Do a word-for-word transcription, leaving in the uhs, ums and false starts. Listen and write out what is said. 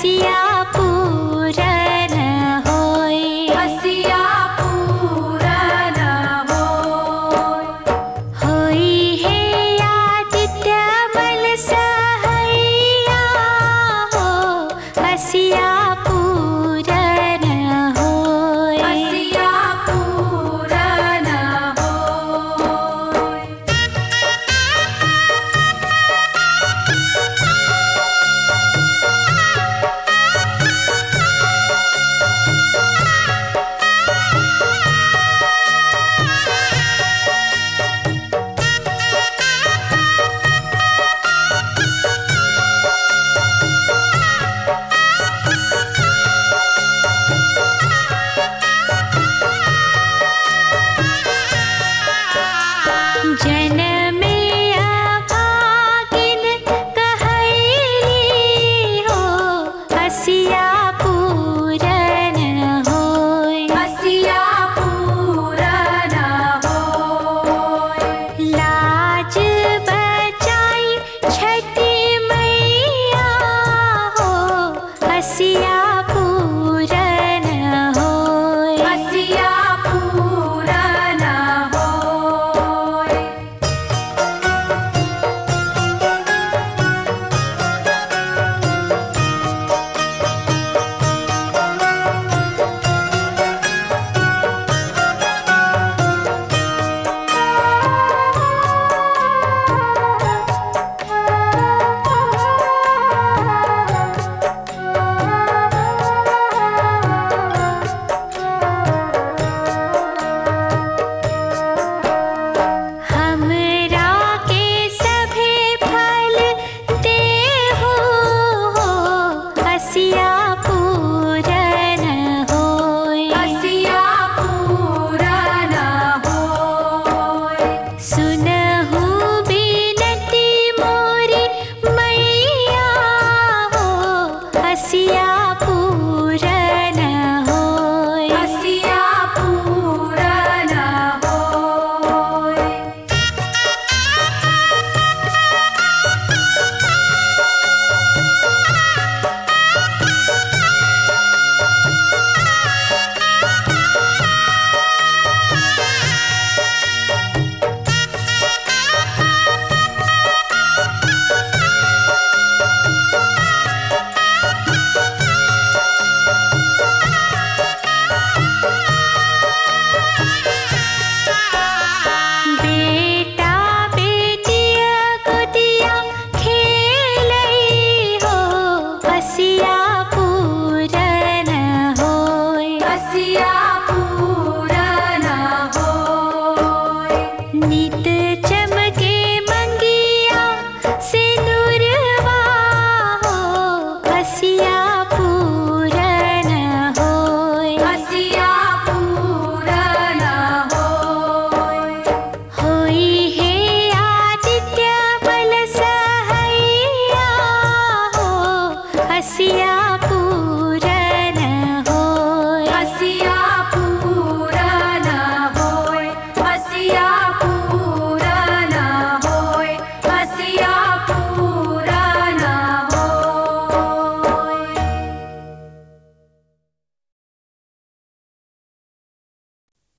हसिया पूरन होय, हसिया पूरन होय। होई हे आदित्य बल सहैया हो, हसिया पूरन होय, हसिया पूरन होय। जनमे अभागिन कहैली हो, हसिया पूरन होय, हसिया पूरन होय। लाज बचाई छठी मैया हो, हसिया पूरन होय, हसिया पूरन होय। हमरा के सभे फल देहु हो, हसिया पूरन होय, हसिया पूरन होय। सुनहु बिनती मोरी मैया हो, हसिया पूरन होय, हसिया पूरन होय। बेटा बेटिया गोदिया खेलै हो, हसिया